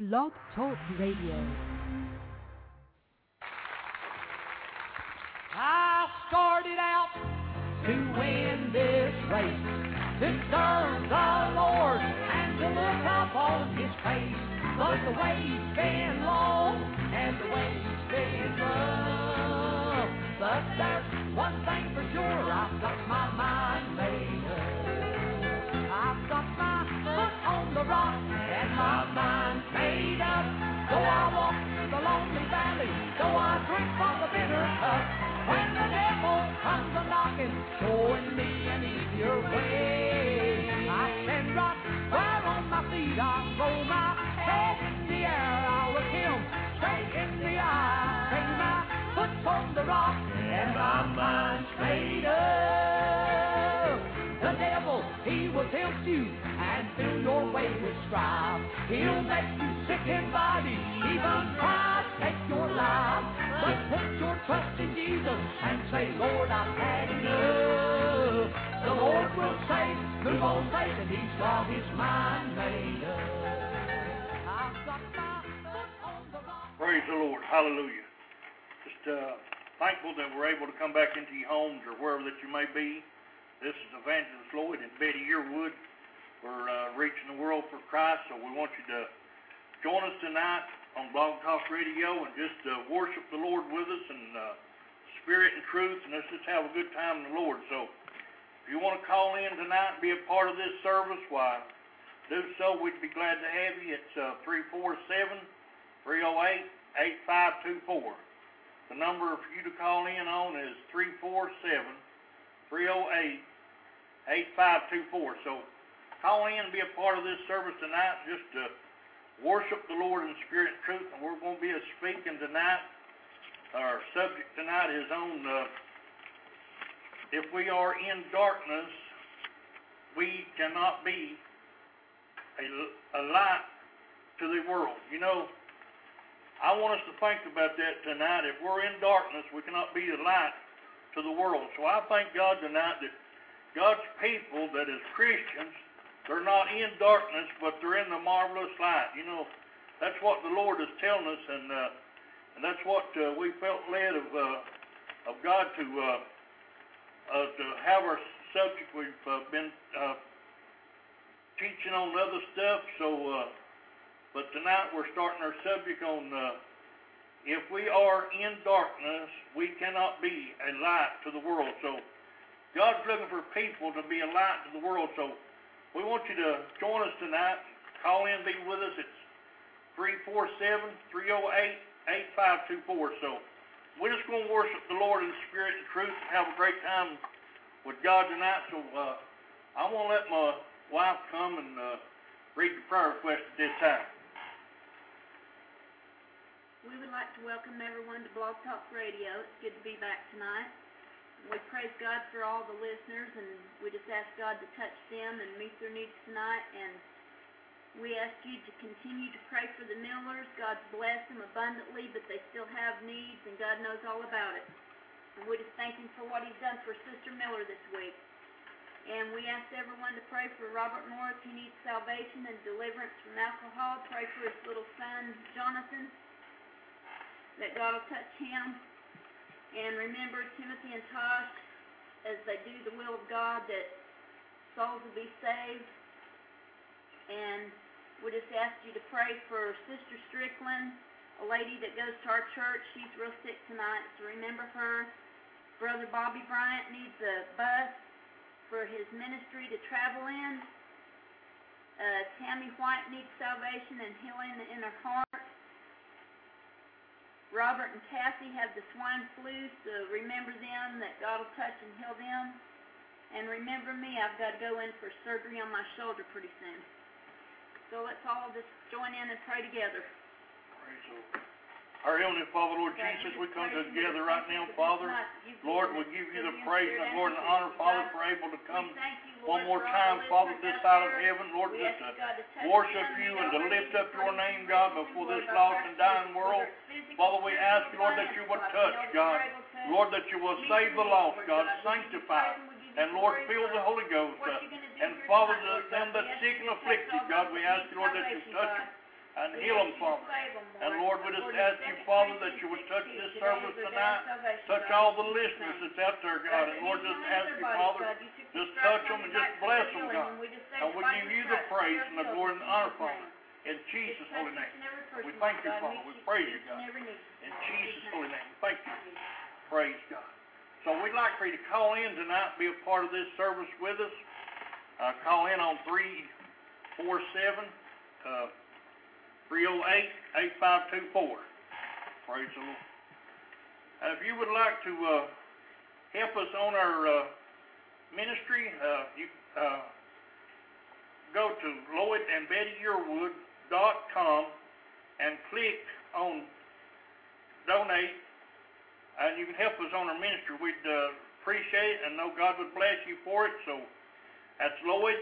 Blog Talk Radio. I started out to win this race, to serve the Lord and to look upon His face. But the way's been long and the way's been rough. But there's one thing for sure, I've got my mind made up. I've got my foot on the rock and my mind's made up. Though I walk the lonely valley, though I drink from the bitter cup, when the devil comes a-knocking, showing me an easier way, I stand right where on my feet, I throw my head in the air, I'll look Him straight in the eye, say my foot's on the rock, and my mind's made up. The devil, he will tempt you, and fill your way with strife. He'll make you sick in body, even try to take your life. But put your trust in Jesus and say, Lord, I've had enough. The Lord will say, move on, Satan, He's got his mind made up. I've got my foot on the rock. Praise the Lord. Hallelujah. Just thankful that we're able to come back into your homes or wherever that you may be. This is Evangelist Lloyd and Betty Yearwood. We're reaching the world for Christ, so we want you to join us tonight on Blog Talk Radio and just worship the Lord with us in spirit and truth, and let's just have a good time in the Lord. So if you want to call in tonight and be a part of this service, why, do so. We'd be glad to have you. It's 347-308-8524. The number for you to call in on is 347-308-8524. So call in and be a part of this service tonight just to worship the Lord in spirit and truth. And we're going to be speaking tonight. Our subject tonight is on if we are in darkness, we cannot be a light to the world. You know, I want us to think about that tonight. If we're in darkness, we cannot be a light to the world. So I thank God tonight that God's people, that is Christians, they're not in darkness, but they're in the marvelous light. You know, that's what the Lord is telling us, and that's what we felt led of God to have our subject. We've been teaching on other stuff, so but tonight we're starting our subject on if we are in darkness, we cannot be a light to the world. So God's looking for people to be a light to the world. So we want you to join us tonight. Call in, be with us. It's 347-308-8524. So we're just going to worship the Lord in spirit and truth and have a great time with God tonight. So I want to let my wife come and read the prayer request at this time. We would like to welcome everyone to Blog Talk Radio. It's good to be back tonight. We praise God for all the listeners, and we just ask God to touch them and meet their needs tonight. And we ask you to continue to pray for the Millers. God's blessed them abundantly, but they still have needs, and God knows all about it. And we just thank Him for what He's done for Sister Miller this week. And we ask everyone to pray for Robert Morris. He needs salvation and deliverance from alcohol. Pray for his little son, Jonathan, that God will touch him. And remember Timothy and Tosh, as they do the will of God, that souls will be saved. And we just ask you to pray for Sister Strickland, a lady that goes to our church. She's real sick tonight, so remember her. Brother Bobby Bryant needs a bus for his ministry to travel in. Tammy White needs salvation and healing in her heart. Robert and Kathy have the swine flu, so remember them, that God will touch and heal them. And remember me, I've got to go in for surgery on my shoulder pretty soon. So let's all just join in and pray together. Praise the Lord. Our Heavenly Father, Lord Jesus, we come together right now, Father. Lord, we give you the praise and Lord and honor, Father, for able to come one more time, Father, this side of heaven, Lord, just to worship you and to lift up your name, God, before this lost and dying world. Father, we ask, Lord, that you would touch, God. Lord, that you will save the lost, God, sanctify, and Lord, fill the Holy Ghost. And Father, them that sick and afflicted, God, we ask, Lord, that you touch them. and heal them, Father. And Lord, we just ask you, Father, that you would touch this service tonight, touch all the listeners that's out there, God. And Lord, just ask you, Father, just touch them and just bless them, God. And we give you the praise and the glory and the honor, Father. In Jesus' holy name. We thank you, Father. We praise you, God. In Jesus' holy name. Thank you. Praise God. So we'd like for you to call in tonight and be a part of this service with us. Call in on 347-308-8524. Praise the Lord. If you would like to help us on our ministry, you go to LloydandBettyYearwood.com and click on donate, and you can help us on our ministry. We'd appreciate it and know God would bless you for it. So that's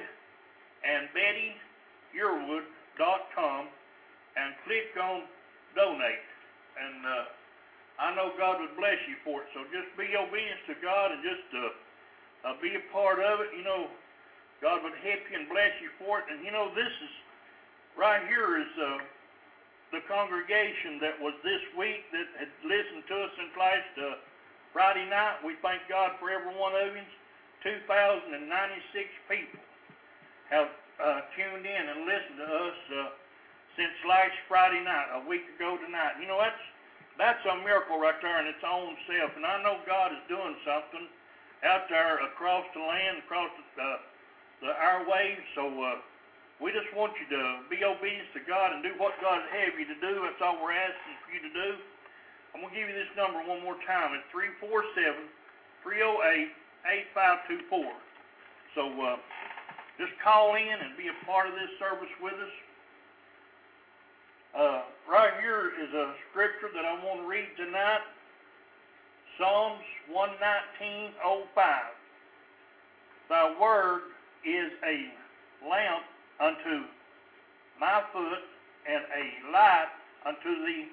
LloydandBettyYearwood.com and click on donate. And I know God would bless you for it. So just be obedient to God and just be a part of it. You know, God would help you and bless you for it. And you know, this is right here is the congregation that was this week that had listened to us since last Friday night. We thank God for every one of you. 2,096 people have tuned in and listened to us since last Friday night, a week ago tonight. You know, that's a miracle right there in its own self. And I know God is doing something out there across the land, across the airwaves. So we just want you to be obedient to God and do what God has you to do. That's all we're asking for you to do. I'm going to give you this number one more time. It's 347-308-8524. So just call in and be a part of this service with us. Right here is a scripture that I want to read tonight. Psalms 119:05. Thy word is a lamp unto my foot and a light unto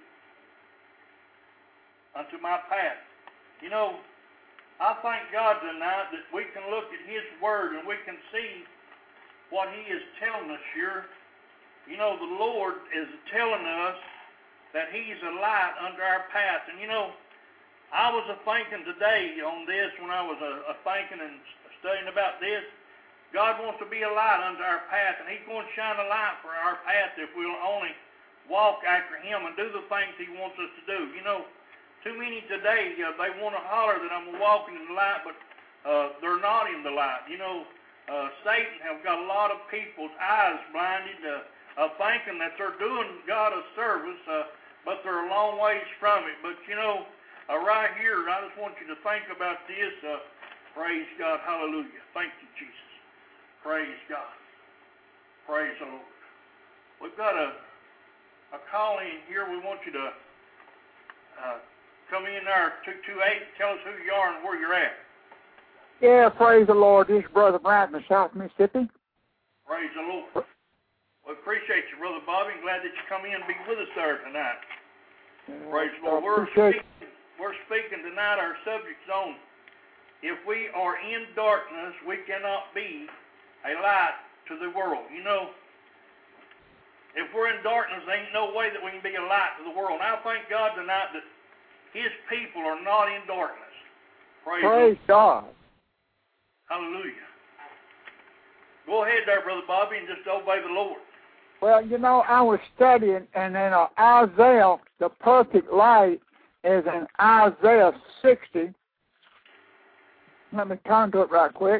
my path. You know, I thank God tonight that we can look at His Word and we can see what He is telling us here. You know, the Lord is telling us that He's a light under our path. And you know, I was thinking today on this when I was thinking and studying about this. God wants to be a light under our path, and He's going to shine a light for our path if we'll only walk after Him and do the things He wants us to do. You know, too many today, they want to holler that I'm walking in the light, but they're not in the light. You know, Satan have got a lot of people's eyes blinded, thinking that they're doing God a service, but they're a long ways from it. But, you know, right here, I just want you to think about this. Praise God. Hallelujah. Thank you, Jesus. Praise God. Praise the Lord. We've got a call in here. We want you to come in there, 228, tell us who you are and where you're at. Yeah, praise the Lord. This is Brother Bryant in South Mississippi. Praise the Lord. We appreciate you, Brother Bobby. I'm glad that you come in and be with us there tonight. Praise the Lord. We're speaking tonight, our subject's on, if we are in darkness, we cannot be a light to the world. You know, if we're in darkness, there ain't no way that we can be a light to the world. And I thank God tonight that His people are not in darkness. Praise God. Hallelujah. Go ahead there, Brother Bobby, and just obey the Lord. Well, you know, I was studying, and in Isaiah, the perfect light is in Isaiah 60. Let me turn to it right quick.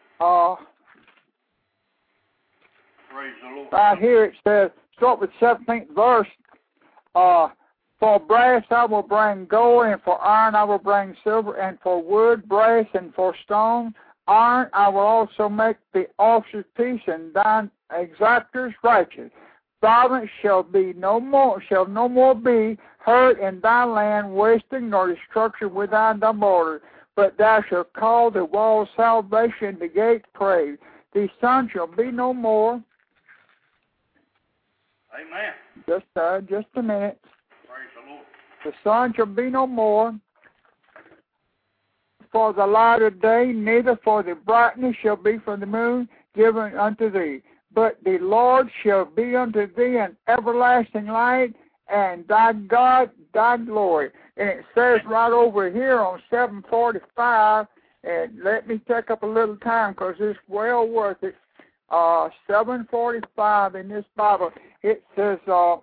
Praise the Lord. Right here it says, start with 17th verse. For brass I will bring gold, and for iron I will bring silver, and for wood, brass, and for stone, iron I will also make the officers peace, and thine exactors righteous. Violence shall no more be heard in thy land, wasting nor destruction within thy border. But thou shalt call the wall salvation, the gate praise. The sun shall be no more. Amen. Just a minute. Praise the Lord. The sun shall be no more for the light of day, neither for the brightness shall be from the moon given unto thee. but the Lord shall be unto thee an everlasting light, and thy God thy glory. And it says right over here on 745, and let me take up a little time because it's well worth it. 745 in this Bible, it says,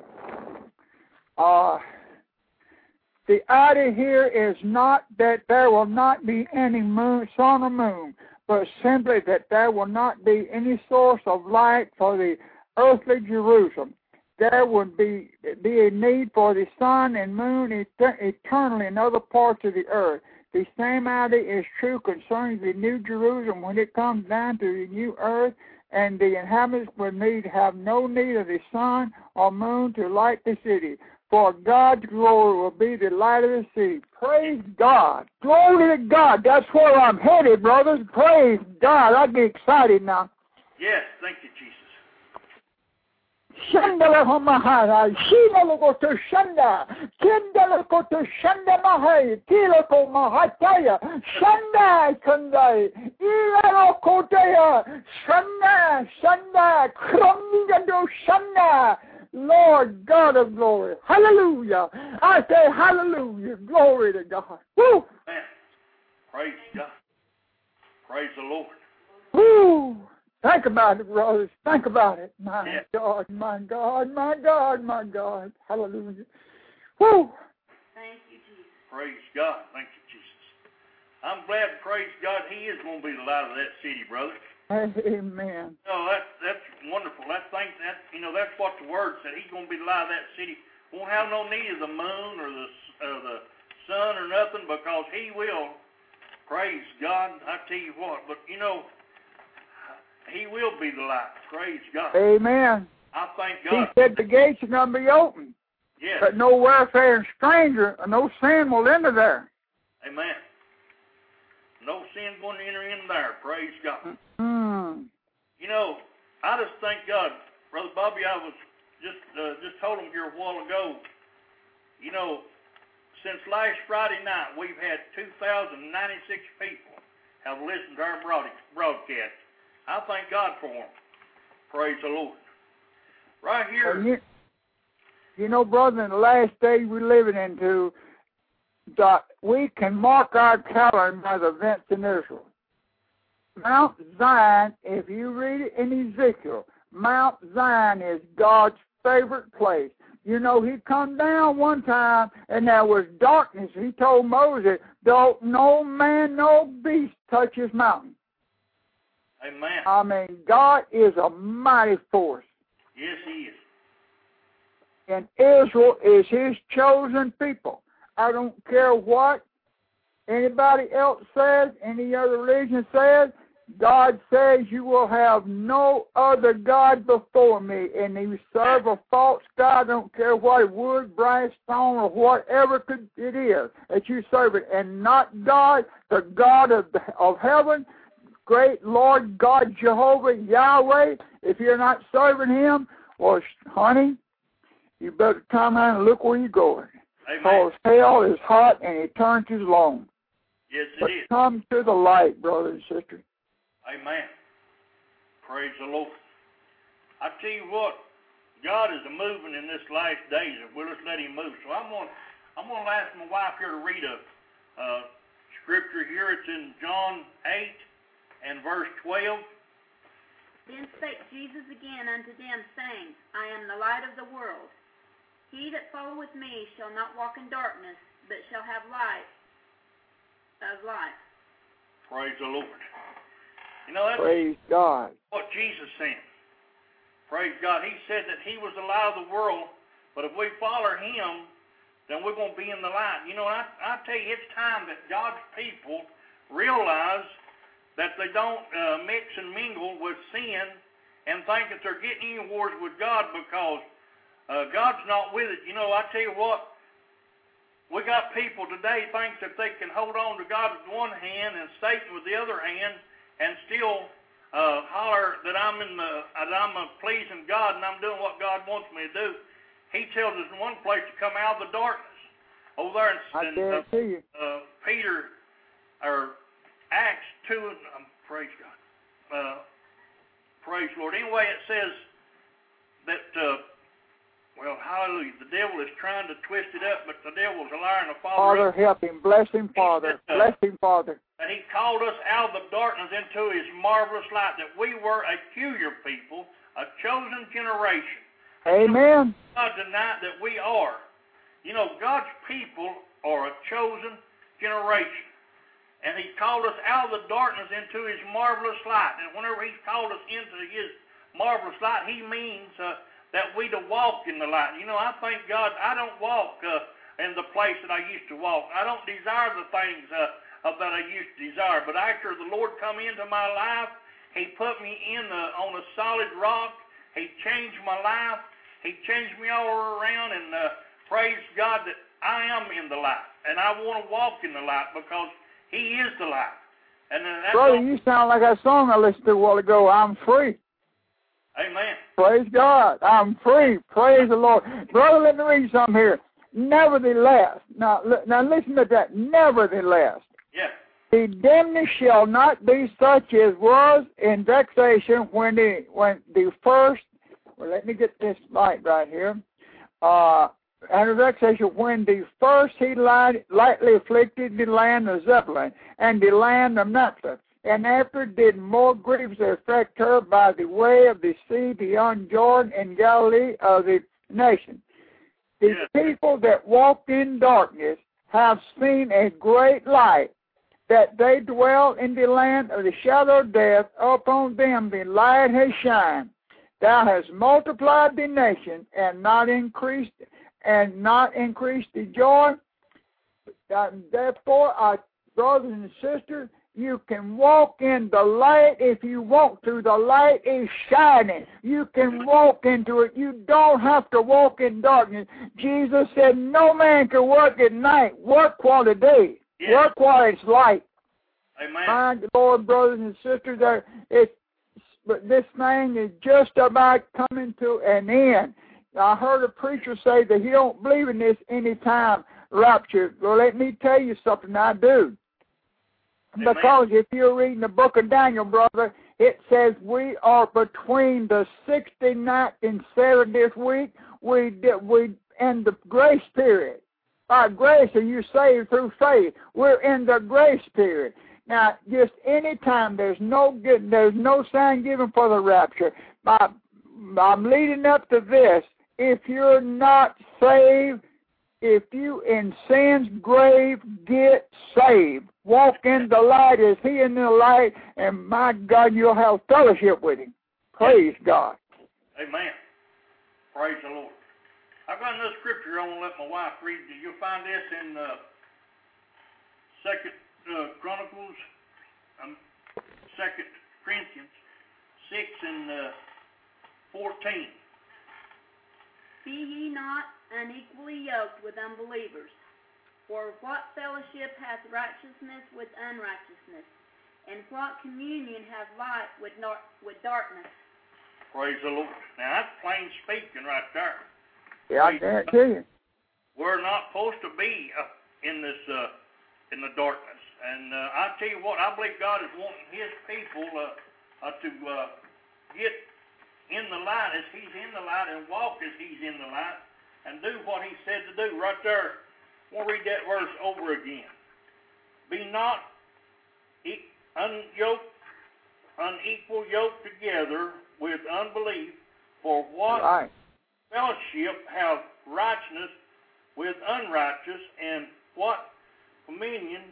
the idea here is not that there will not be any sun or moon, but simply that there will not be any source of light for the earthly Jerusalem. There would be a need for the sun and moon eternally in other parts of the earth. The same idea is true concerning the New Jerusalem when it comes down to the new earth, and the inhabitants would have no need of the sun or moon to light the city. For God's glory will be the light of the city. Praise God. Glory to God. That's where I'm headed, brothers. Praise God. I'd be excited now. Yes, thank you, Jesus. Shandala Mahara, Shila go to Shanda, Kindala go to Shanda Mahai, Tilako Mahataya, Shanda Kandai, Ilaro Kotea, Shanda, Kromigado Shanda. Lord God of glory. Hallelujah. I say hallelujah. Glory to God. Woo! Man, praise God. Praise the Lord. Woo! Think about it, brothers. Think about it. My Yeah. God, my God, my God, my God. Hallelujah. Woo! Thank you, Jesus. Praise God. Thank you, Jesus. I'm glad, praise God, He is going to be the light of that city, brother. Amen. No, that's wonderful. That's what the Word said. He's going to be the light of that city. Won't have no need of the moon or the sun or nothing, because He will. Praise God. I tell you what, but He will be the light. Praise God. Amen. I thank He God. said the gates are going to be open. Yes. But no welfare and stranger, no sin will enter there. Amen. No sin going to enter in there. Praise God. Mm. I just thank God. Brother Bobby, I was just told him here a while ago, since last Friday night, we've had 2,096 people have listened to our broadcast. I thank God for them. Praise the Lord. Right here. Brother, in the last days we're living into, we can mark our calendar by the events in Israel. Mount Zion, if you read it in Ezekiel, Mount Zion is God's favorite place. He come down one time and there was darkness. He told Moses, don't no man, no beast touch his mountain. Amen. I mean, God is a mighty force. Yes, He is. And Israel is His chosen people. I don't care what anybody else says, any other religion says. God says you will have no other God before me, and you serve a false God. I don't care what, wood, brass, stone, or whatever it is that you serve it, and not God, the God of heaven, great Lord God Jehovah, Yahweh. If you're not serving Him, well, honey, you better come out and look where you're going. Because hell is hot and eternity is long. Yes, but it is. Come to the light, brother and sister. Amen. Praise the Lord. I tell you what, God is moving in this last days, and we'll just let Him move. So I'm going to ask my wife here to read a scripture here. It's in John 8 and verse 12. Then spake Jesus again unto them, saying, I am the light of the world. He that followeth me shall not walk in darkness, but shall have light of life. Praise the Lord. That's Praise God. What Jesus said. Praise God. He said that He was the light of the world, but if we follow Him, then we're going to be in the light. I tell you, it's time that God's people realize that they don't mix and mingle with sin and think that they're getting anywhere with God, because God's not with it. I tell you what, we got people today think that they can hold on to God with one hand and Satan with the other hand, and still holler that I'm pleasing God and I'm doing what God wants me to do. He tells us in one place to come out of the darkness. Over there in Peter, or Acts 2, praise God. Praise the Lord. Anyway, it says that, well, hallelujah, the devil is trying to twist it up, but the devil's a liar and a Father, help him. Bless him, Father. Bless him, Father. And he called us out of the darkness into his marvelous light, that we were a peculiar people, a chosen generation. Amen. God denied that we are. You know, God's people are a chosen generation. And he called us out of the darkness into his marvelous light. And whenever he's called us into his marvelous light, he means that we to walk in the light. You know, I thank God I don't walk in the place that I used to walk. I don't desire the things that I used to desire. But after the Lord come into my life, he put me on a solid rock. He changed my life. He changed me all around. And praise God that I am in the light. And I want to walk in the light because he is the light. And that's Brother, you sound like that song I listened to a while ago, I'm free. Amen. Praise God. I'm free. Praise the Lord. Brother, let me read something here. Nevertheless, now listen to that. Nevertheless, Yeah. the indemnity shall not be such as was in vexation when the first, well, let me get this right here. And vexation when the first he lightly afflicted the land of Zebulun and the land of Naphtali, and after did more griefs affect her by the way of the sea beyond Jordan and Galilee of the nation. The people that walked in darkness have seen a great light, that they dwell in the land of the shadow of death. Upon them the light has shined. Thou hast multiplied the nation and not increased the joy. Therefore, our brothers and sisters, you can walk in the light if you want to. The light is shining. You can walk into it. You don't have to walk in darkness. Jesus said no man can work at night. Work while the day. Yes. Work while it's light. Amen. My Lord, brothers and sisters, but this thing is just about coming to an end. I heard a preacher say that he don't believe in this anytime rapture. Well, let me tell you something, I do. Amen. Because if you're reading the book of Daniel, brother, it says we are between the 69th and 70th week. We in the grace period. By grace are you saved through faith. We're in the grace period. Now, just any time there's no sign given for the rapture. I'm leading up to this. If you're not saved, if you in sin's grave, get saved. Walk in the light as he in the light, and my God, you'll have fellowship with him. Praise God. Amen. Praise the Lord. I've got another scripture I want to let my wife read. You'll find this in 2 Chronicles, 2 Corinthians 6 and 14. Be ye not unequally yoked with unbelievers. For what fellowship hath righteousness with unrighteousness? And what communion hath light with darkness? Praise the Lord. Now that's plain speaking right there. Yeah, I guarantee you. We're not supposed to be in the darkness. And I tell you what, I believe God is wanting his people to get in the light as he's in the light and walk as he's in the light and do what he said to do. Right there, I want to read that verse over again. Be not unequal yoked together with unbelief, for what fellowship have righteousness with unrighteous, and what communion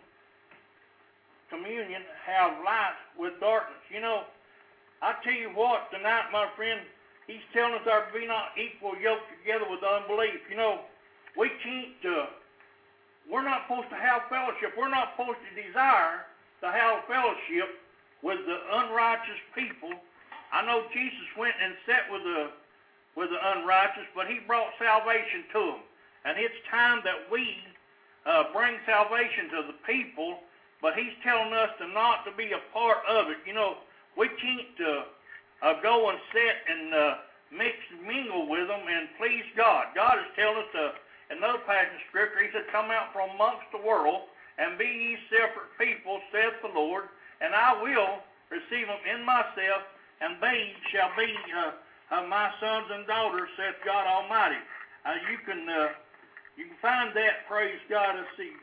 have light with darkness. You know, I tell you what, tonight, my friend, he's telling us our be not equal yoked together with unbelief. You know, we can't, we're not supposed to have fellowship. We're not supposed to desire to have fellowship with the unrighteous people. I know Jesus went and sat with the unrighteous, but he brought salvation to them. And it's time that we bring salvation to the people, but he's telling us not to be a part of it. You know, we can't go and sit and mix and mingle with them and please God. God is telling us in another passage of Scripture, he said, come out from amongst the world and be ye separate people, saith the Lord, and I will receive them in myself, and they shall be my sons and daughters, saith God Almighty. You can find that, praise God. Let's see.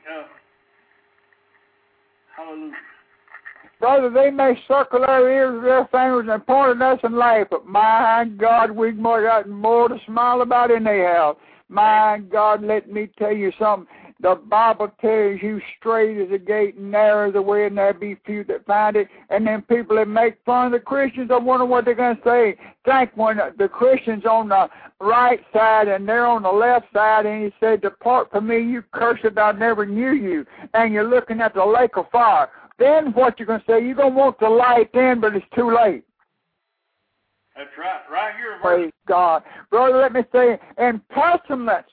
Hallelujah. Brother, they may circle their ears with their fingers and point at us and laugh, but my God, we've got more to smile about than they have. My God, let me tell you something. The Bible tells you straight is the gate and narrow is the way, and there be few that find it. And then people that make fun of the Christians, I wonder what they're going to say. Think when the Christians on the right side and they're on the left side, and he said, "Depart from me, you cursed, I never knew you." And you're looking at the lake of fire. Then what you're going to say, you're going to want the light then, but it's too late. That's right. Right here. Praise God. Brother, let me say, and pestilence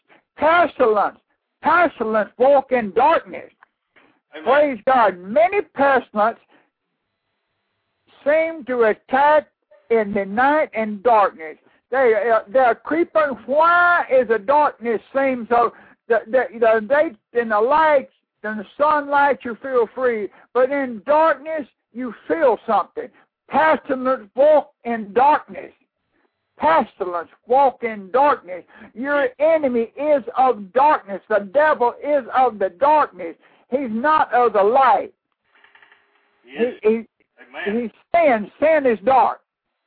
walk in darkness. Amen. Praise God. Many pestilence seem to attack in the night and darkness. They're creeping. Why is the darkness seem so? In the lights, in the sunlight, you feel free, but in darkness, you feel something. Pestilence walk in darkness. Pestilence walk in darkness. Your enemy is of darkness. The devil is of the darkness. He's not of the light. Yes. He's sin. Sin is dark.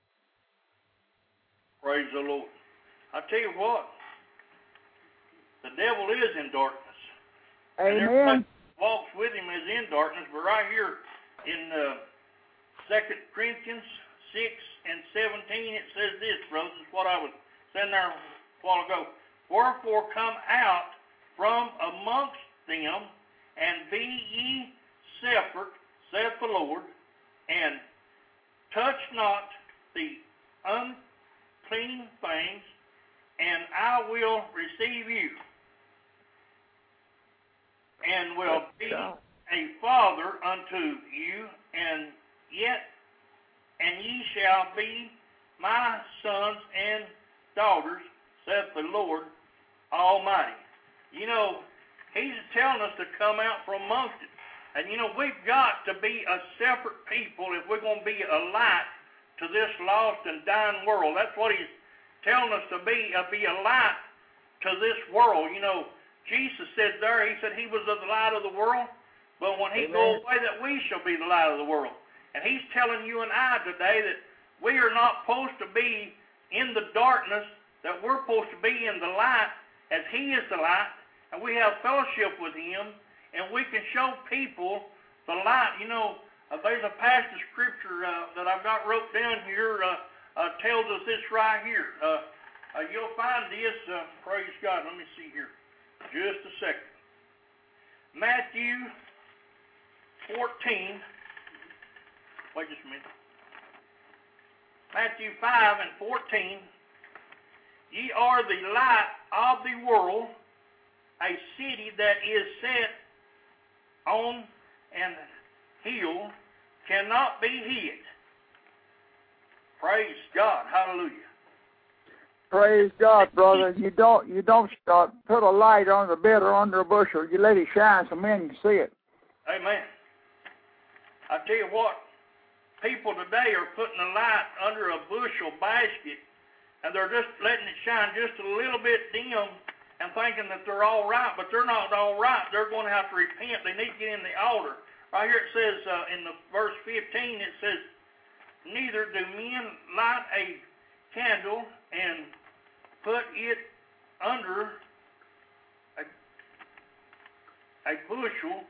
Praise the Lord. I tell you what, the devil is in darkness. And everybody who walks with him is in darkness. But right here in 2 Corinthians 6 and 17, it says this, brothers. This is what I was saying there a while ago. Wherefore come out from amongst them, and be ye separate, saith the Lord, and touch not the unclean things, and I will receive you, and will be a father unto you, and ye shall be my sons and daughters, saith the Lord Almighty. You know, he's telling us to come out from amongst it. And you know, we've got to be a separate people if we're going to be a light to this lost and dying world. That's what he's telling us to be a light to this world. You know, Jesus said there, he said he was the light of the world, but when he goes away, that we shall be the light of the world. And he's telling you and I today that we are not supposed to be in the darkness, that we're supposed to be in the light as he is the light, and we have fellowship with him, and we can show people the light. You know, there's a passage of scripture that I've got wrote down here, tells us this right here. You'll find this, praise God, let me see here, just a second. Matthew 14, wait just a minute. Matthew 5 and 14, ye are the light of the world, a city that is set on an hill cannot be hid. Praise God, hallelujah. Praise God, brother. You don't put a light on the bed or under a bushel. You let it shine so men can see it. Amen. I tell you what, people today are putting a light under a bushel basket, and they're just letting it shine just a little bit dim and thinking that they're all right, but they're not all right. They're going to have to repent. They need to get in the altar. Right here it says in the verse 15, it says, neither do men light a candle and put it under a bushel,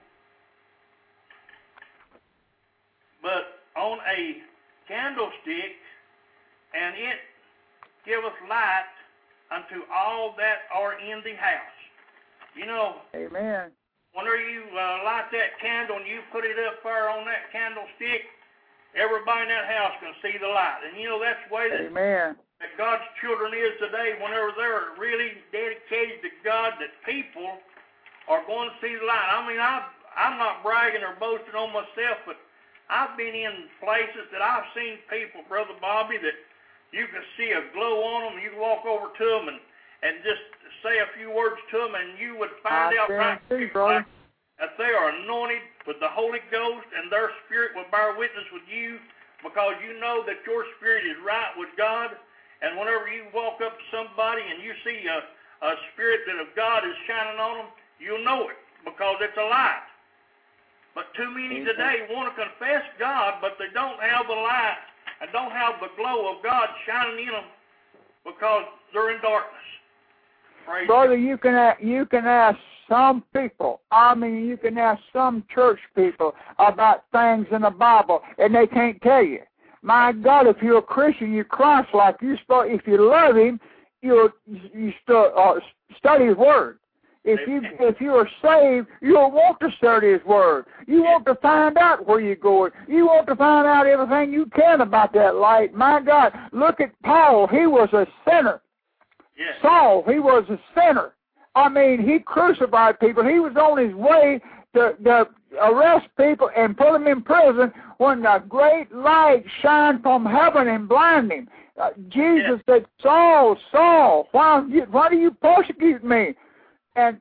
but on a candlestick, and it giveth light unto all that are in the house. You know, amen. Whenever you light that candle and you put it up there on that candlestick, everybody in that house can see the light. And you know, that's the way that God's children is today. Whenever they're really dedicated to God, that people are going to see the light. I mean, I'm not bragging or boasting on myself, but I've been in places that I've seen people, Brother Bobby, that you can see a glow on them. You can walk over to them and just say a few words to them, and you would find out right that they are anointed with the Holy Ghost, and their spirit will bear witness with you because you know that your spirit is right with God. And whenever you walk up to somebody and you see a spirit that of God is shining on them, you'll know it because it's a light. But too many today want to confess God, but they don't have the light and don't have the glow of God shining in them because they're in darkness. Praise Brother, God. you can ask some people, you can ask some church people about things in the Bible, and they can't tell you. My God, if you're a Christian, you're Christ-like. If you love Him, you study His Word. If you are saved, you'll want to study His Word. You want to find out where you're going. You want to find out everything you can about that light. My God, look at Paul. He was a sinner. Yes. Saul, he was a sinner. He crucified people. He was on his way to arrest people and put them in prison when the great light shined from heaven and blinded him. Jesus said, Saul, Saul, why do you persecute me? And,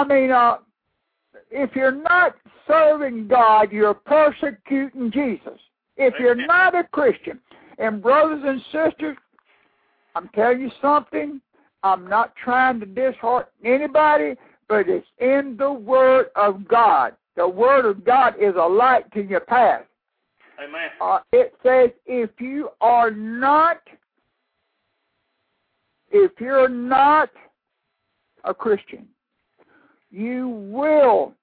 if you're not serving God, you're persecuting Jesus. If you're not a Christian, and brothers and sisters, I'm telling you something, I'm not trying to dishearten anybody, but it's in the Word of God. The Word of God is a light to your path. Amen. It says if you're not a Christian, you will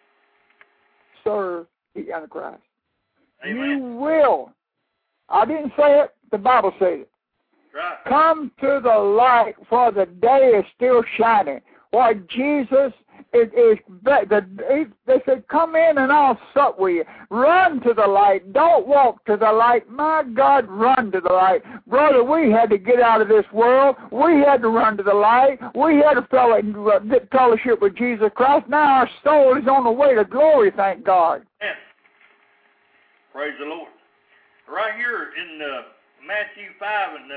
serve the Antichrist. Amen. You will. I didn't say it. The Bible said it. Right. Come to the light, for the day is still shining. Why, Jesus they said, come in and I'll sup with you. Run to the light. Don't walk to the light. My God, run to the light. Brother, we had to get out of this world. We had to run to the light. We had to get fellowship with Jesus Christ. Now our soul is on the way to glory, thank God. Yes. Praise the Lord. Right here in Matthew 5 and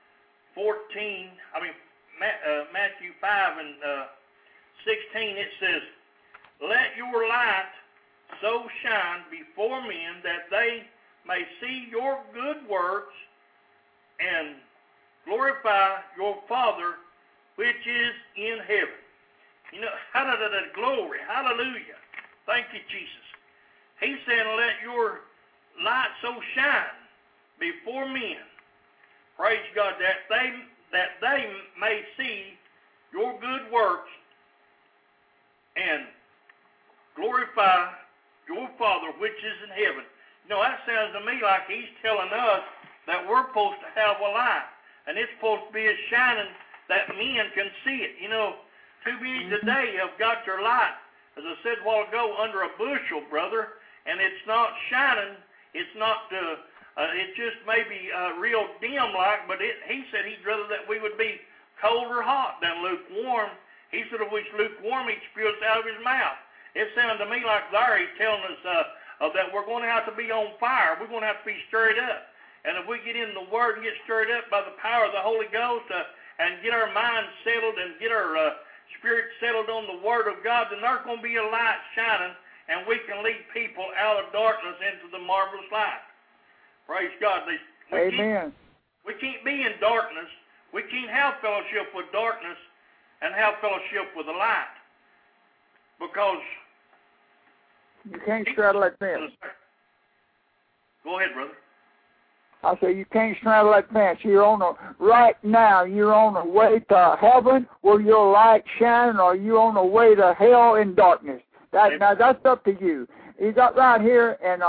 14, Matthew 5 and 16, it says, let your light so shine before men that they may see your good works and glorify your Father which is in heaven. You know, glory, hallelujah. Thank you, Jesus. He's saying, let your light so shine before men, praise God, that they may see your good works and glorify your Father which is in heaven. You know, that sounds to me like He's telling us that we're supposed to have a light, and it's supposed to be as shining that men can see it. You know, too many today have got their light, as I said a while ago, under a bushel, brother, and it's not shining. It's not, it just may be real dim-like, but He said He'd rather that we would be cold or hot than lukewarm. He said if we're lukewarm, He'd spew us out of His mouth. It sounded to me like there He's telling us that we're going to have to be on fire. We're going to have to be stirred up. And if we get in the Word and get stirred up by the power of the Holy Ghost and get our minds settled and get our spirit settled on the Word of God, then there's going to be a light shining, and we can lead people out of darkness into the marvelous light. Praise God. Amen. We can't be in darkness. We can't have fellowship with darkness and have fellowship with the light, because you can't straddle that fence. Go ahead, brother. I say you can't straddle that fence. Right now you're on the way to heaven where your light shining, or you're on the way to hell in darkness. Now that's up to you. You got right here in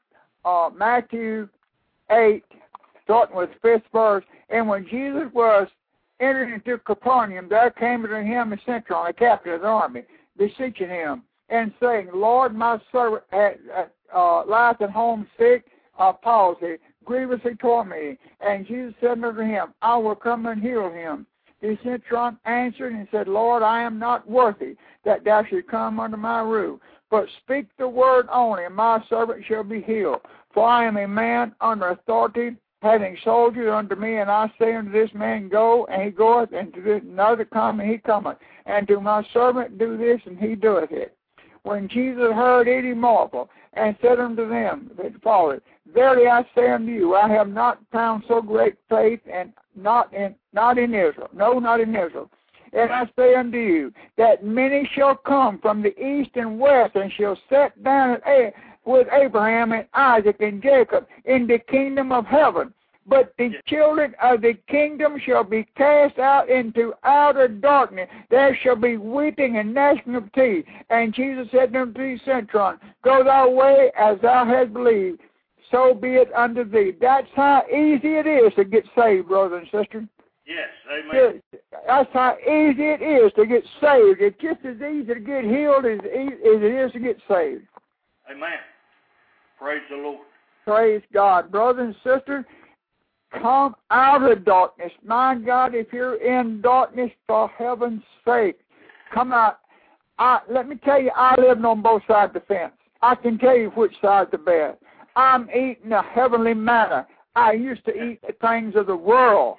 Matthew 8, starting with the 5th verse. And when Jesus was entered into Capernaum, there came to him a centurion, a captain of the army, beseeching him, and saying, Lord, my servant lieth at home sick, palsy, grievously tormented. And Jesus said unto him, I will come and heal him. The centurion answered and said, Lord, I am not worthy that thou should come under my roof, but speak the word only, and my servant shall be healed. For I am a man under authority, having soldiers under me, and I say unto this man, go, and he goeth, and to this another come, and he cometh. And to my servant, do this, and he doeth it. when Jesus heard it, he marveled, and said unto them that followed, Verily I say unto you, I have not found so great faith, and not in Israel. No, not in Israel. And I say unto you, that many shall come from the east and west, and shall sit down with Abraham and Isaac and Jacob in the kingdom of heaven. But the children of the kingdom shall be cast out into outer darkness. There shall be weeping and gnashing of teeth. And Jesus said unto the centurion, Go thy way as thou hast believed, so be it unto thee. That's how easy it is to get saved, brother and sister. Yes, amen. That's how easy it is to get saved. It's just as easy to get healed as it is to get saved. Amen. Praise the Lord. Praise God. Brother and sister, come out of darkness. My God, if you're in darkness, for heaven's sake, come out. Let me tell you, I lived on both sides of the fence. I can tell you which side's the best. I'm eating a heavenly manna. I used to eat the things of the world,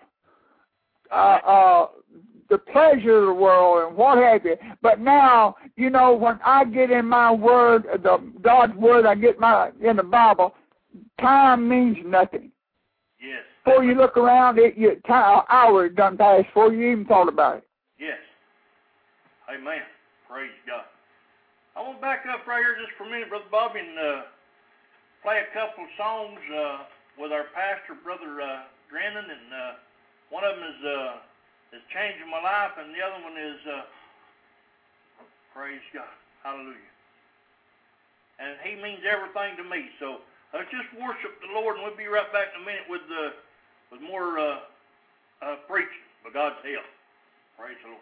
the pleasure of the world and what have you. But now, you know, when I get in my word, God's word, I get in the Bible, time means nothing. Yes. Before you look around, an hour done passed before you even thought about it. Yes. Amen. Praise God. I want to back up right here just for a minute, Brother Bobby, and play a couple of songs with our pastor, Brother Drennan, and one of them is Changing My Life, and the other one is Praise God. Hallelujah. And he means everything to me. So let's just worship the Lord, and we'll be right back in a minute with more preaching by God's help. Praise the Lord.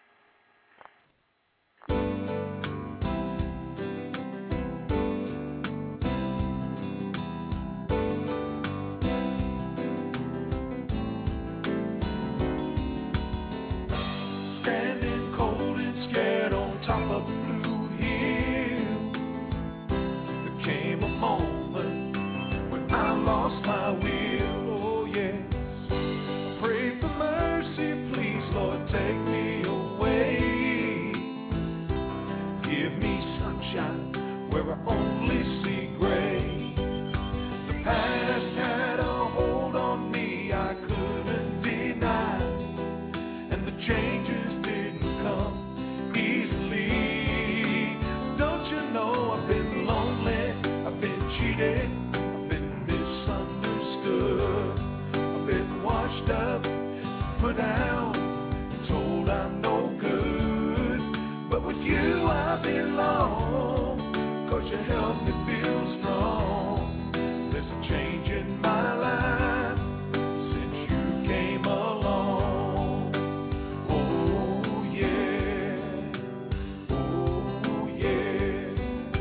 Standing cold and scared on top of the blue hill, there came a moment when I lost my will. Oh yes, I prayed for mercy, please Lord, take me away. Give me sunshine where I only see gray. The past had a hold on me I couldn't deny, and the changes I've been misunderstood, I've been washed up, put down, told I'm no good. But with you I belong, 'cause you help me feel strong. There's a change in my life since you came along. Oh yeah, oh yeah.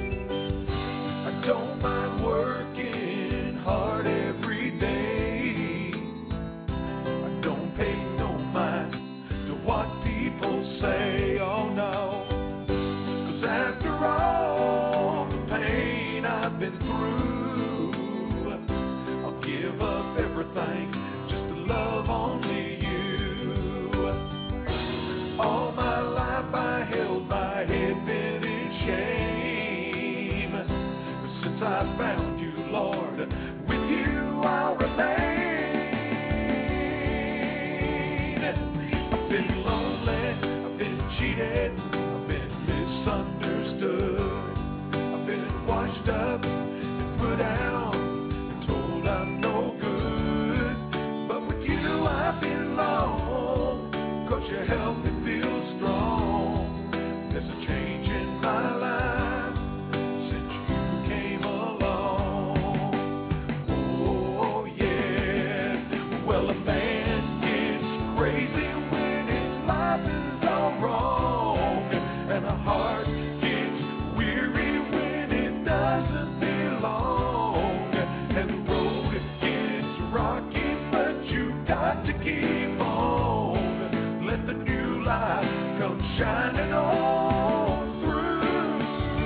I don't mind working hard every day. I don't pay no mind to what people say, oh no. 'Cause after all the pain I've been through, I'll give up everything just to love only you. All my life I held my head bent in shame. Since I found you, Lord, with you I'll remain. I've been lonely, I've been cheated, I've been misunderstood, I've been washed up and put out and told I'm no good. But with you I belong, 'cause you help me feel strong. There's a change in my life since you came along. Oh yeah. Well, a man gets crazy when his life is all wrong, and a heart gets weary when it doesn't belong, and the road gets rocky, but you got to keep on. Let the new light come shining on through.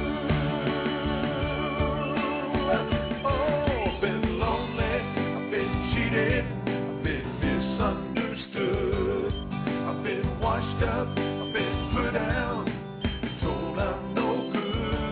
Oh, I've been lonely, I've been cheated, I've been misunderstood, I've been washed up, I've been put down and told I'm no good.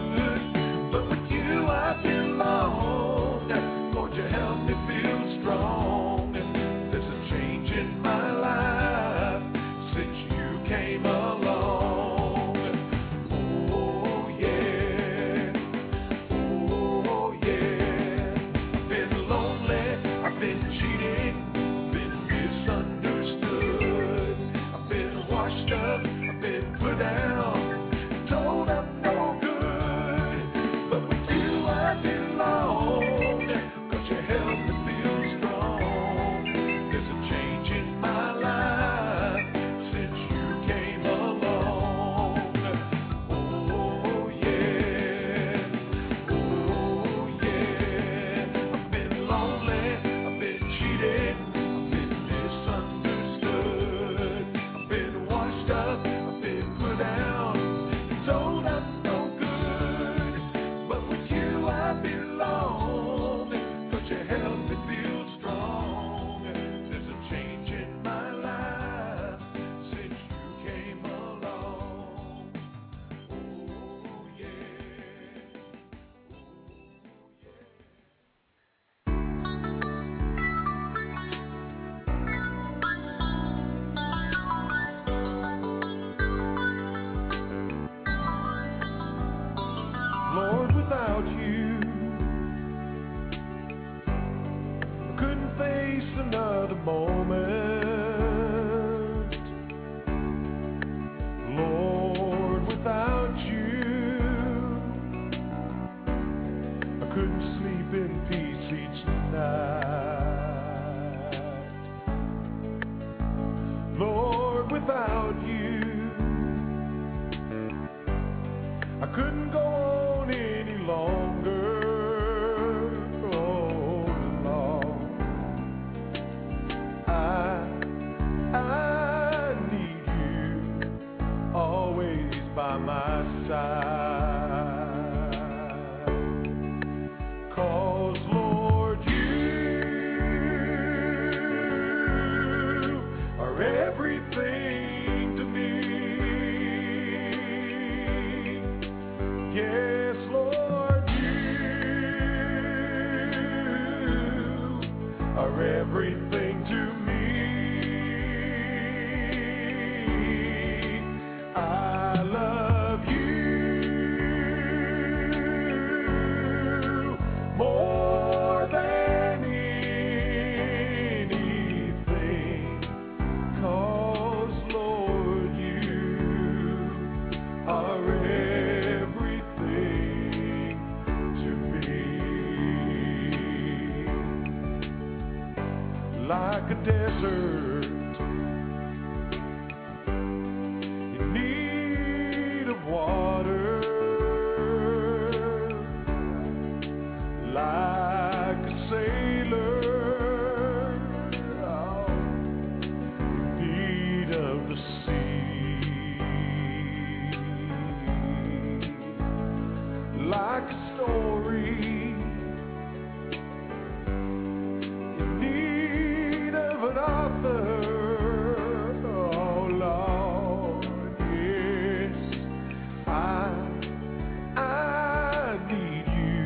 without you. I couldn't face another moment, Lord, without you. I couldn't sleep in peace each night, Lord, without you. I couldn't go on any longer, oh Lord. I need you always by my side. 'Cause Lord, you are everything to me. Yes, Lord, you are everything to me. I love you more than anything. 'Cause Lord, you are everything to me. Like a desert in need of water, like a sailor in need of the sea, like a story in need of an author. Oh Lord, yes, I need you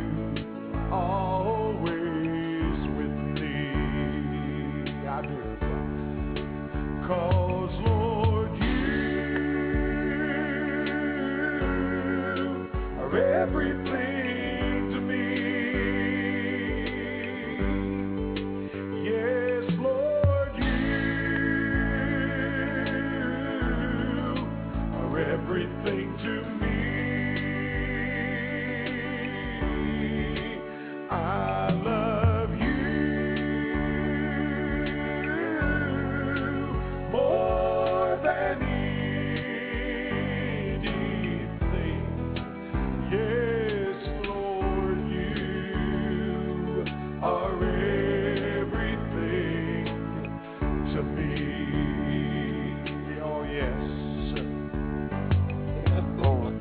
always with me. I do. 'Cause Lord, you are everything to me. Yes, Lord, you are everything to me. I love you more than anything. Yes, Lord, you are everything to me. Oh, yes. Yes, Lord.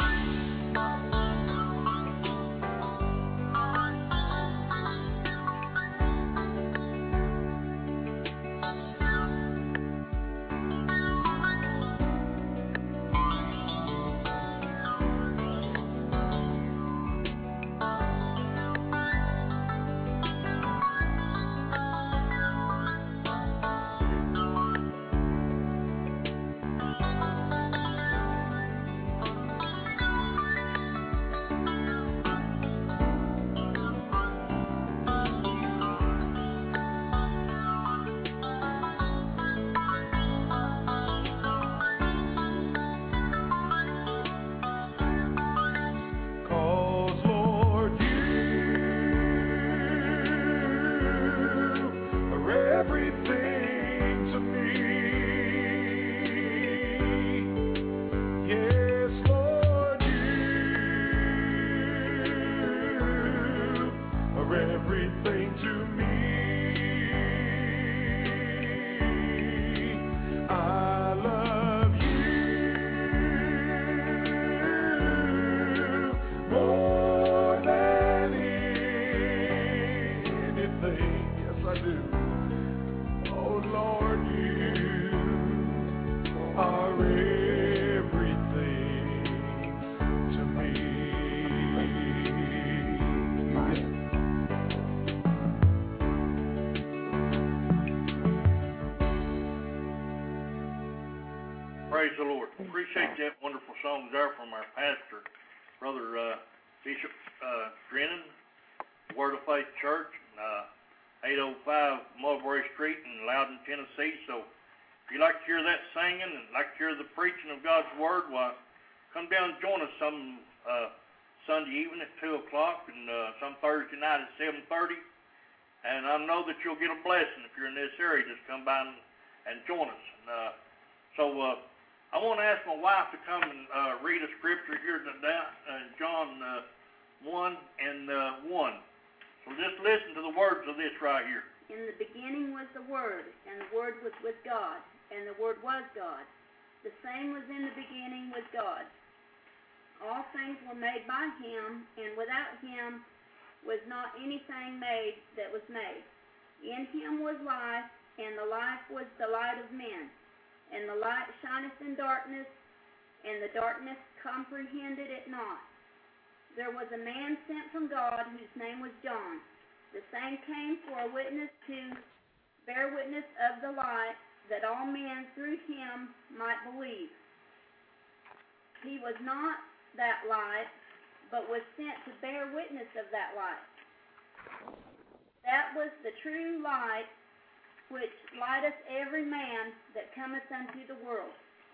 Praise the Lord. Appreciate that wonderful song there from our pastor, Brother Bishop Drennan, Word of Faith Church, 805 Mulberry Street in Loudon, Tennessee. So if you like to hear that singing and like to hear the preaching of God's Word, why, come down and join us some Sunday evening at 2 o'clock and some Thursday night at 7:30. And I know that you'll get a blessing if you're in this area. Just come by and join us. And, I want to ask my wife to come and read a scripture here today, John 1 and 1. So just listen to the words of this right here. In the beginning was the Word, and the Word was with God, and the Word was God. The same was in the beginning with God. All things were made by Him, and without Him was not anything made that was made. In Him was life, and the life was the light of men. And the light shineth in darkness, and the darkness comprehended it not. There was a man sent from God, whose name was John. The same came for a witness to bear witness of the light, that all men through him might believe. He was not that light, but was sent to bear witness of that light. That was the true light, which lighteth every man that cometh into the world.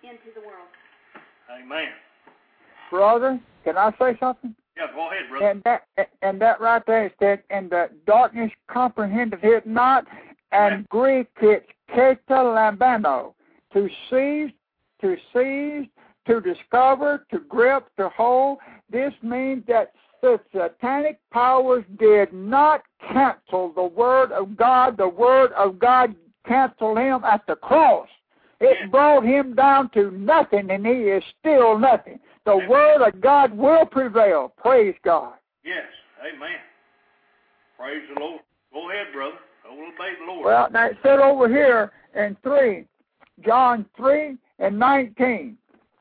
Amen. Brother, can I say something? Yeah, go ahead, brother. And that right there is that, and the darkness comprehended it not, and Greek it's ketalambano, to seize, to discover, to grip, to hold. This means that the satanic powers did not cancel the Word of God. The Word of God canceled him at the cross. It brought him down to nothing, and he is still nothing. The Word of God will prevail. Praise God. Yes, amen. Praise the Lord. Go ahead, brother. I will obey the Lord. Well, now it said over here in John 3 and 19.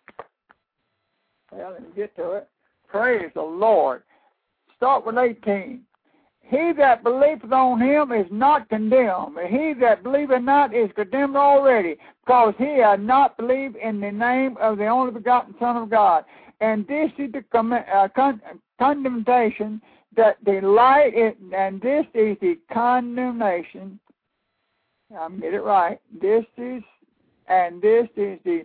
Well, let me get to it. Praise the Lord. Start with 18. He that believeth on him is not condemned. He that believeth not is condemned already, because he hath not believed in the name of the only begotten Son of God. And this is the condemnation, that the light is, and this is the condemnation. I'm get it right. This is the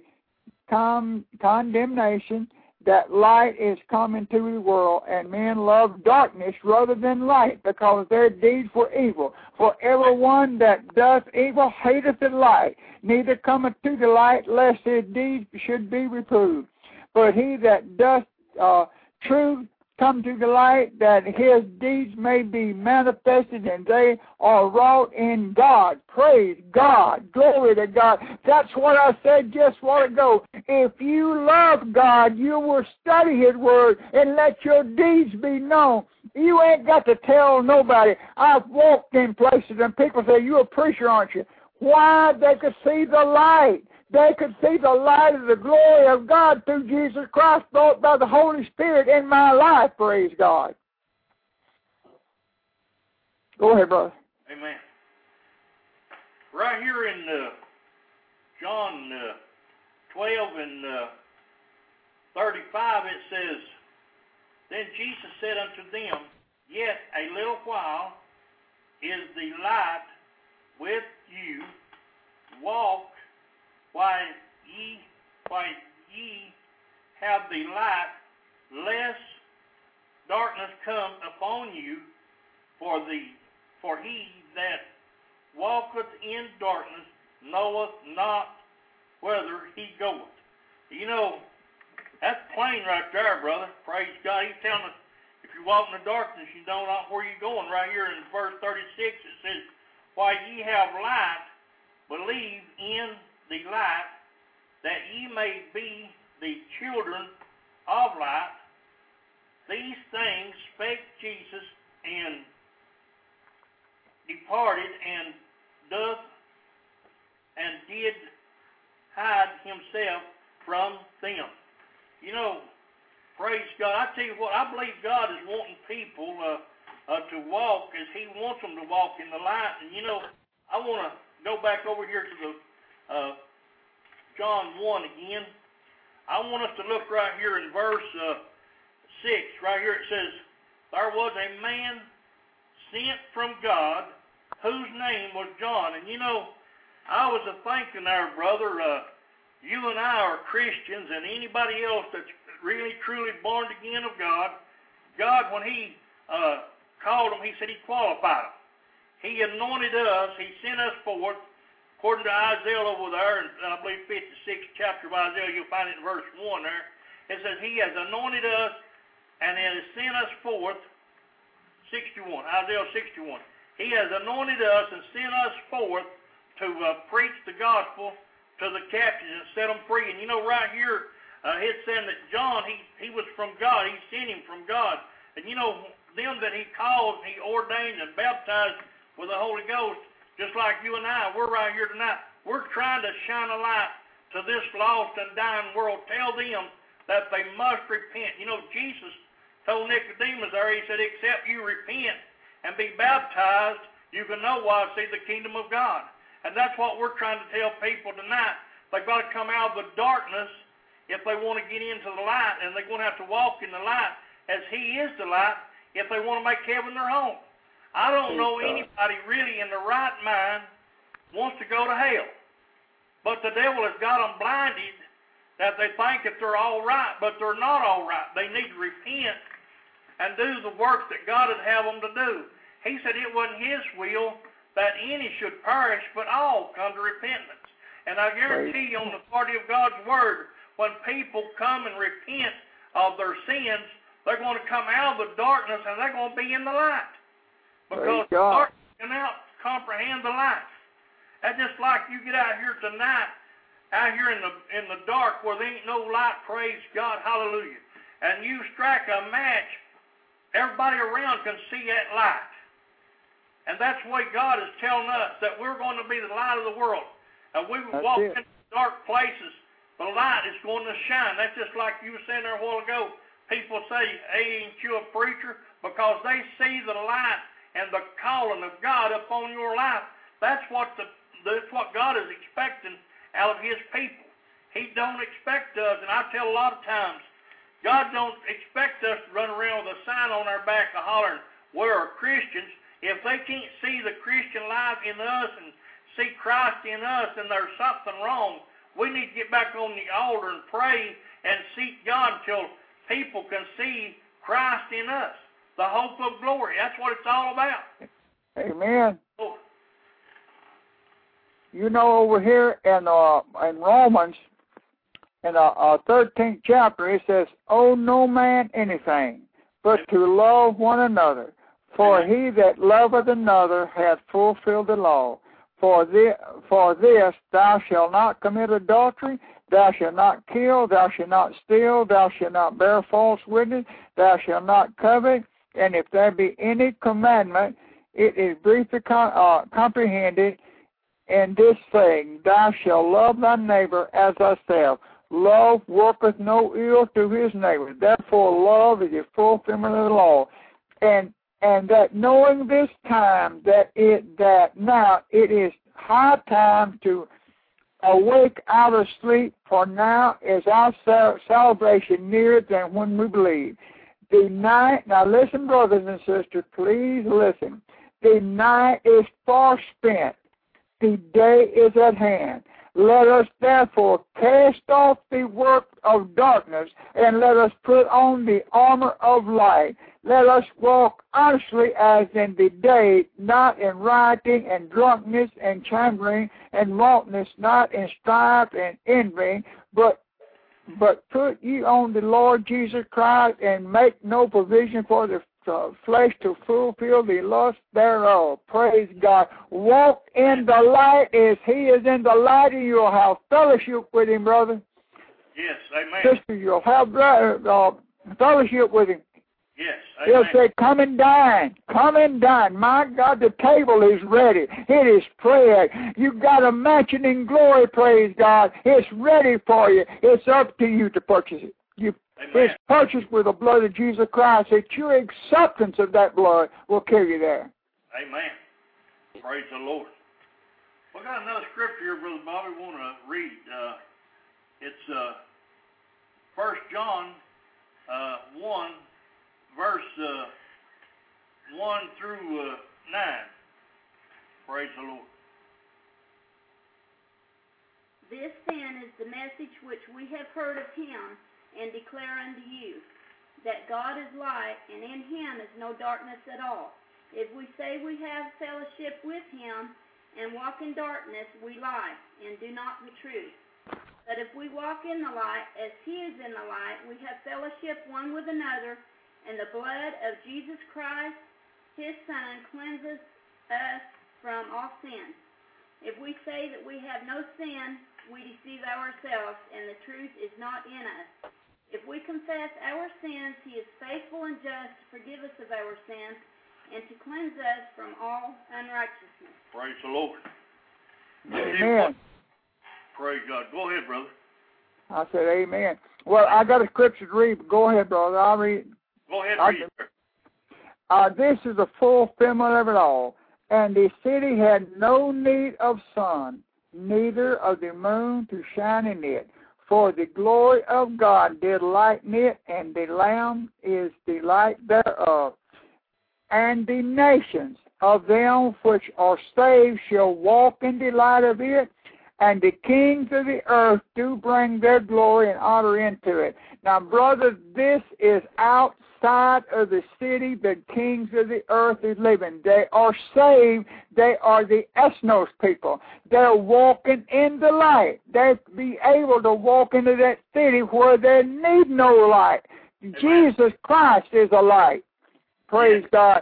condemnation, that light is coming to the world, and men love darkness rather than light, because their deeds were evil. For everyone that doth evil hateth the light, neither cometh to the light, lest his deeds should be reproved. But he that doth truth come to the light, that his deeds may be manifested, and they are wrought in God. Praise God. Glory to God. That's what I said just a while ago. If you love God, you will study His Word and let your deeds be known. You ain't got to tell nobody. I've walked in places and people say, "You're a preacher, aren't you?" Why? They could see the light. They could see the light of the glory of God through Jesus Christ, brought by the Holy Spirit in my life. Praise God. Go ahead, brother. Amen. Right here in John 12 and 35, it says, Then Jesus said unto them, Yet a little while is the light with you. Walk while ye have the light, lest darkness come upon you. For he that walketh in darkness knoweth not whither he goeth. You know, that's plain right there, brother. Praise God. He's telling us, if you walk in the darkness, you know not where you're going. Right here in verse 36, it says, While ye have light, believe in the light, that ye may be the children of light. These things spake Jesus, and departed, and did hide himself from them. You know, praise God. I tell you what, I believe God is wanting people to walk as He wants them to walk in the light. And you know, I want to go back over here to the John 1 again. I want us to look right here in verse right here it says, there was a man sent from God whose name was John. And you know, I was thinking there, brother, you and I are Christians, and anybody else that's really, truly born again of God, God, when He called them, He said He qualified them. He anointed us. He sent us forth, according to Isaiah over there, in I believe 56th chapter of Isaiah, you'll find it in verse 1 there. It says, He has anointed us and has sent us forth, 61, Isaiah 61. He has anointed us and sent us forth to preach the gospel to the captives and set them free. And you know, right here, it's saying that John, he was from God. He sent him from God. And you know, them that He called, He ordained and baptized with the Holy Ghost, just like you and I, we're right here tonight. We're trying to shine a light to this lost and dying world. Tell them that they must repent. You know, Jesus told Nicodemus there, He said, except you repent and be baptized, you can no wise see the kingdom of God. And that's what we're trying to tell people tonight. They've got to come out of the darkness if they want to get into the light, and they're going to have to walk in the light as He is the light if they want to make heaven their home. I don't know anybody really in the right mind wants to go to hell. But the devil has got them blinded that they think that they're all right, but they're not all right. They need to repent and do the work that God would have them to do. He said it wasn't His will that any should perish, but all come to repentance. And I guarantee you on the party of God's Word, when people come and repent of their sins, they're going to come out of the darkness and they're going to be in the light. Because the darkness cannot comprehend the light. That's just like you get out here tonight, out here in the dark where there ain't no light, praise God, hallelujah. And you strike a match, everybody around can see that light. And that's the way God is telling us that we're going to be the light of the world. And we walk into dark places, the light is going to shine. That's just like you were saying there a while ago. People say, hey, ain't you a preacher? Because they see the light and the calling of God upon your life. That's what God is expecting out of His people. He don't expect us, and I tell a lot of times, God don't expect us to run around with a sign on our back hollering, we are Christians. If they can't see the Christian life in us and see Christ in us, then there's something wrong. We need to get back on the altar and pray and seek God until people can see Christ in us. The hope of glory. That's what it's all about. Amen. Oh. You know, over here in Romans, in the 13th chapter, it says, owe no man anything, but to love one another. For he that loveth another hath fulfilled the law. For this thou shalt not commit adultery, thou shalt not kill, thou shalt not steal, thou shalt not bear false witness, thou shalt not covet. And if there be any commandment, it is briefly comprehended in this thing, thou shalt love thy neighbor as thyself. Love worketh no ill to his neighbor. Therefore love is a fulfillment of the law. And that knowing this time, that now it is high time to awake out of sleep, for now is our salvation nearer than when we believe. The night, now listen, brothers and sisters, please listen. The night is far spent. The day is at hand. Let us therefore cast off the work of darkness, and let us put on the armor of light. Let us walk honestly as in the day, not in rioting and drunkenness and chambering and wantonness, not in strife and envying, but put ye on the Lord Jesus Christ, and make no provision for the flesh to fulfill the lust thereof. Praise God. Walk in the light as He is in the light, and you'll have fellowship with Him, brother. Yes, amen. Sister, you'll have fellowship with Him. Yes, amen. He'll say, come and dine. Come and dine. My God, the table is ready. It is spread. You've got a mansion in glory, praise God. It's ready for you. It's up to you to purchase it. It's purchased with the blood of Jesus Christ. That your acceptance of that blood will carry you there. Amen. Praise the Lord. We got another scripture here, Brother Bobby, we want to read. It's 1 John 1, verse 1 through 9. Praise the Lord. This then is the message which we have heard of him and declare unto you, that God is light, and in him is no darkness at all. If we say we have fellowship with him and walk in darkness, we lie and do not the truth. But if we walk in the light as he is in the light, we have fellowship one with another, and the blood of Jesus Christ, his Son, cleanses us from all sin. If we say that we have no sin, we deceive ourselves, and the truth is not in us. If we confess our sins, he is faithful and just to forgive us of our sins and to cleanse us from all unrighteousness. Praise the Lord. Amen. Praise God. Go ahead, brother. I said amen. Well, I got a scripture to read, but go ahead, brother. I'll read. Go ahead and read it. This is a fulfillment of it all. And the city had no need of sun, neither of the moon to shine in it. For the glory of God did lighten it, and the Lamb is the light thereof. And the nations of them which are saved shall walk in the light of it, and the kings of the earth do bring their glory and honor into it. Now, brother, this is outside of the city the kings of the earth is living. They are saved. They are the ethnos people. They're walking in the light. They be able to walk into that city where they need no light. Amen. Jesus Christ is a light. Praise God.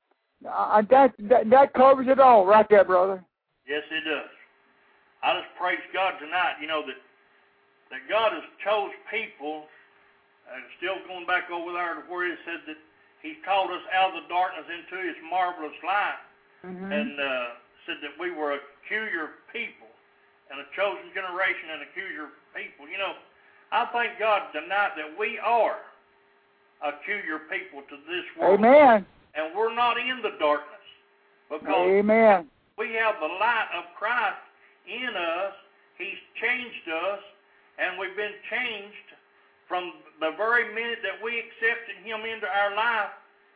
That covers it all right there, brother. Yes, it does. I just praise God tonight, that God has chose people, still going back over there to where it said that he's called us out of the darkness into his marvelous light, and said that we were a peculiar people, and a chosen generation and a peculiar people. I thank God tonight that we are a peculiar people to this world. Amen. And we're not in the darkness, because Amen. We have the light of Christ in us. He's changed us, and we've been changed from the very minute that we accepted him into our life.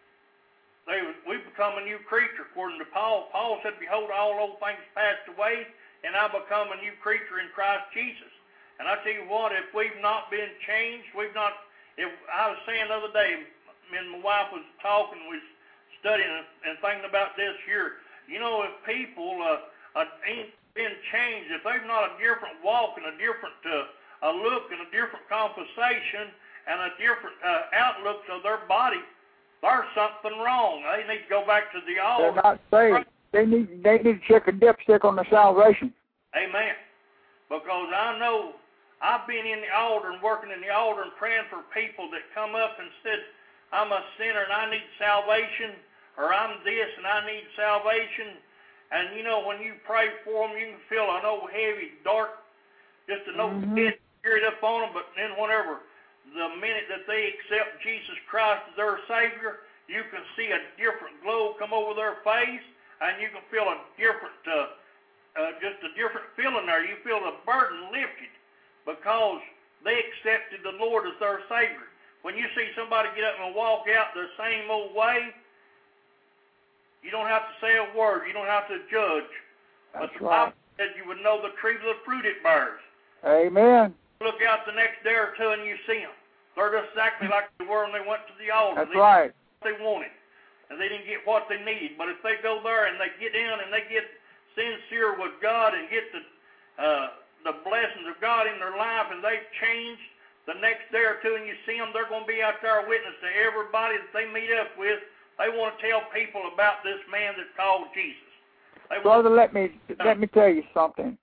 We become a new creature, according to Paul. Paul said, behold, all old things passed away, and I become a new creature in Christ Jesus. And I tell you what, if we've not been changed, if I was saying the other day, me and my wife was talking, we was studying and thinking about this here. If people ain't been changed, if they've not a different walk and a different look and a different conversation and a different outlook of their body, there's something wrong. They need to go back to the altar. They're not saved. They need to check a dipstick on their salvation. Amen. Because I know I've been in the altar and working in the altar and praying for people that come up and said, I'm a sinner and I need salvation, or I'm this and I need salvation. And when you pray for them, you can feel an old heavy, dark, just an old head carried up on them. But then the minute that they accept Jesus Christ as their Savior, you can see a different glow come over their face, and you can feel a different, just a different feeling there. You feel the burden lifted because they accepted the Lord as their Savior. When you see somebody get up and walk out the same old way, you don't have to say a word. You don't have to judge. That's but the right. Bible said you would know the tree of the fruit it bears. Amen. Look out the next day or two and you see them. They're just exactly like they were when they went to the altar. That's right. They wanted, and they didn't get what they needed. But if they go there and they get in and they get sincere with God and get the blessings of God in their life, and they've changed, the next day or two and you see them, they're going to be out there witness to everybody that they meet up with. They want to tell people about this man that's called Jesus. Brother, let me tell you something.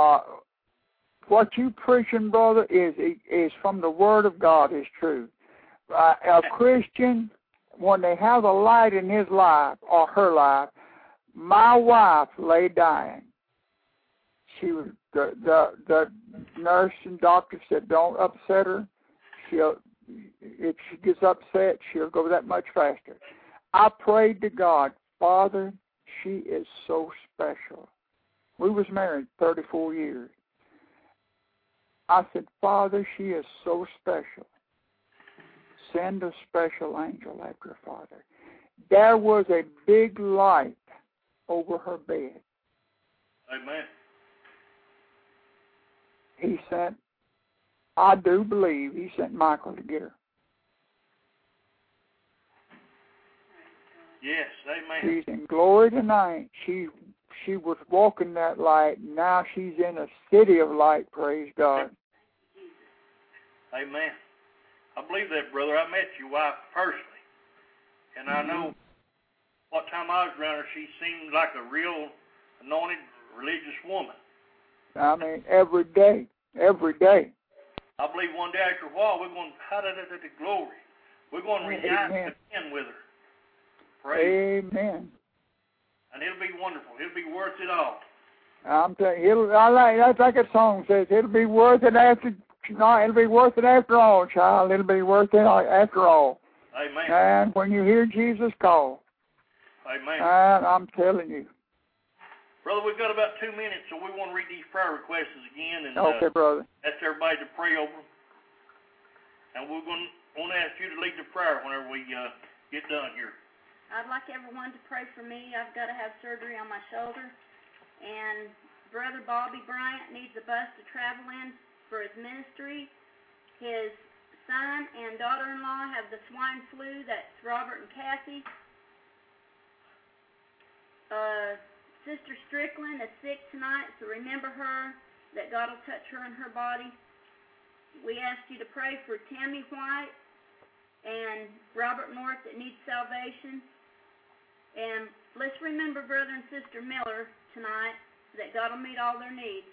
What you preaching, brother, is from the Word of God is true. A Christian, when they have a light in his life or her life, my wife lay dying. She was the nurse and doctor said, don't upset her. If she gets upset, she'll go that much faster. I prayed to God, Father, she is so special. We was married 34 years. I said, Father, she is so special. send a special angel after her father. There was a big light over her bed. Amen. He sent, I do believe, he sent Michael to get her. Yes, amen. She's in glory tonight. She was walking that light. Now she's in a city of light, praise God. Amen. I believe that, brother. I met your wife personally. And I know what time I was around her, she seemed like a real anointed religious woman. I mean, every day. Every day. I believe one day after a while, we're going to glory. We're going to reunite again with her. Praise. Amen. And it'll be wonderful. It'll be worth it all. I'm telling you, that's like a song says. It'll be worth it after. No, it'll be worth it after all, child. It'll be worth it after all. Amen. And when you hear Jesus call. Amen. And I'm telling you. Brother, we've got about 2 minutes, so we want to read these prayer requests again and okay, brother. ask everybody to pray over them. And we're going to ask you to lead the prayer whenever we get done here. I'd like everyone to pray for me. I've got to have surgery on my shoulder. And Brother Bobby Bryant needs a bus to travel in for his ministry. His son and daughter-in-law have the swine flu. That's Robert and Kathy. Sister Strickland is sick tonight, so remember her, that God will touch her in her body. We ask you to pray for Tammy White and Robert North that needs salvation. And let's remember Brother and Sister Miller tonight, that God will meet all their needs.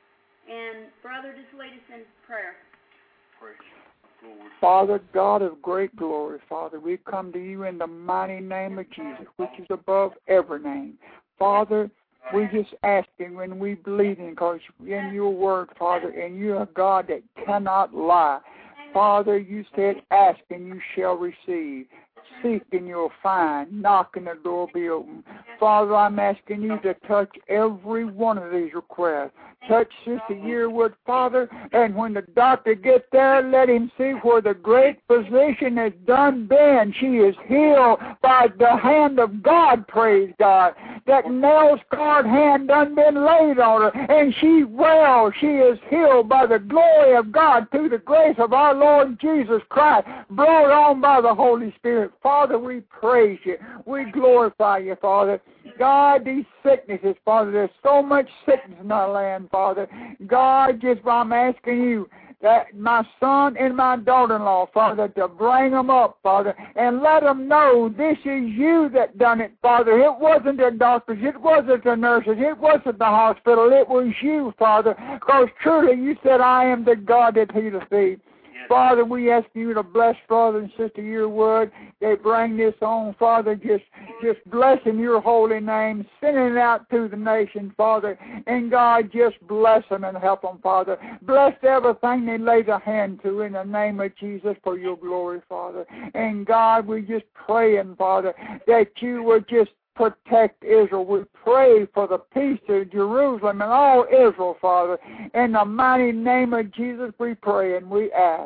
And Brother, just lead us in prayer. Praise God. Father, God of great glory, Father, we come to you in the mighty name of Jesus, which is above every name. Father, we just ask Him when we believe in, because in your word, Father, and you are God that cannot lie. Father, you said, ask and you shall receive. Seek and you'll find. Knock and the door will be open. Father, I'm asking you to touch every one of these requests. Touch Sister Yearwood, Father, and when the doctor gets there, let him see where the great physician has done been. She is healed by the hand of God, praise God. That nail-scarred hand done been laid on her, and she's well. She is healed by the glory of God through the grace of our Lord Jesus Christ, brought on by the Holy Spirit. Father, we praise you. We glorify you, Father. God, these sicknesses, Father, there's so much sickness in our land, Father. God, just I'm asking you that my son and my daughter-in-law, Father, to bring them up, Father, and let them know this is you that done it, Father. It wasn't the doctors, it wasn't the nurses, it wasn't the hospital, it was you, Father, because truly you said, I am the God that healeth thee. Father, we ask you to bless Brother and Sister Yearwood. They bring this on, Father, just blessing your holy name, sending it out to the nation, Father. And God, just bless them and help them, Father. Bless everything they lay their hand to in the name of Jesus for your glory, Father. And God, we just praying, Father, that you would just protect Israel. We pray for the peace of Jerusalem and all Israel, Father. In the mighty name of Jesus we pray and we ask.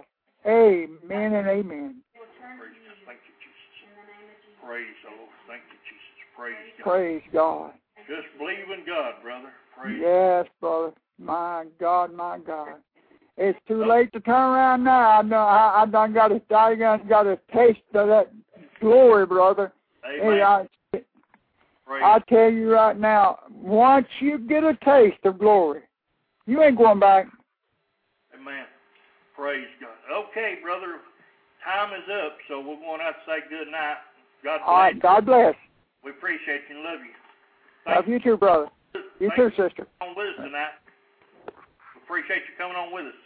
Amen and amen. Thank you, Jesus. Praise the Lord. Thank you, Jesus. Praise God. Praise God. Just believe in God, brother. Praise yes, brother. My God, my God. It's too late to turn around now. I done got a taste of that glory, brother. Amen. I tell you right now, once you get a taste of glory, you ain't going back. Amen. Praise God. Okay, brother, time is up, so we're going out to say good night. God bless. All right, God bless. We appreciate you and love you. Love you too, brother. You too, sister. Coming on with us tonight. We appreciate you coming on with us.